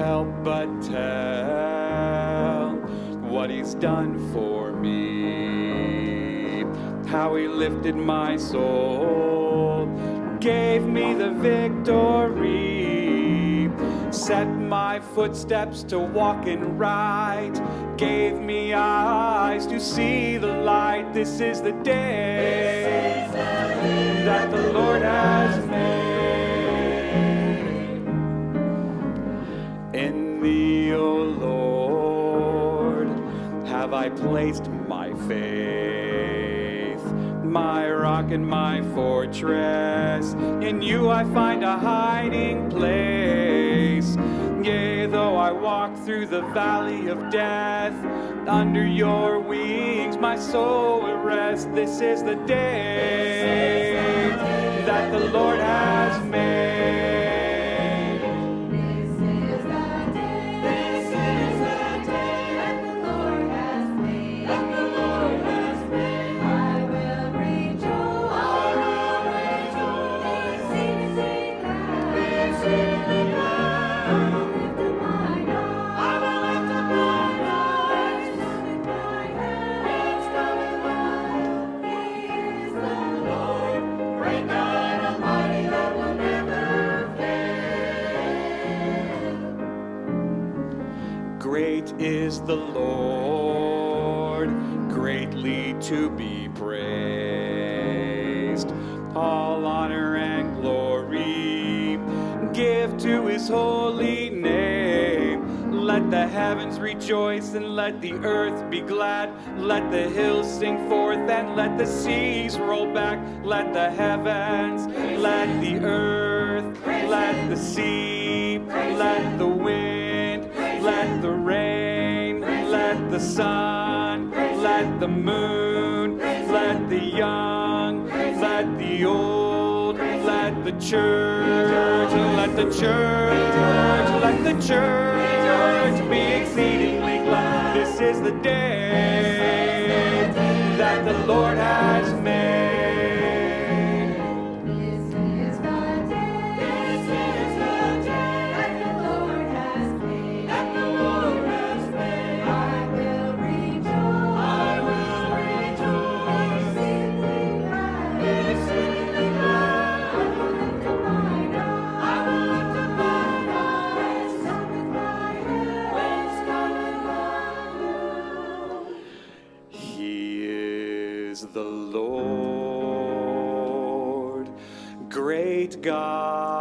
help but tell what he's done for me, how he lifted my soul, gave me the victory, set my footsteps to walk in right, gave me eyes to see the light. This is the day that the Lord has made. In thee, O Lord, have I placed my faith, my rock and my fortress. In you I find a hiding place. Yea, though I walk through the valley of death, under your wings my soul will rest. This is the day that the Lord has made. Great is the Lord, greatly to be praised. All honor and glory give to his holy name. Let the heavens rejoice and let the earth be glad. Let the hills sing forth and let the seas roll back. Let the heavens, let the earth, let the sea, let the wind, let the rain, let the sun, let the moon, let the young, let the old, let the church, let the church, let the church be exceedingly glad. This is the day that the Lord has made. The Lord, great God.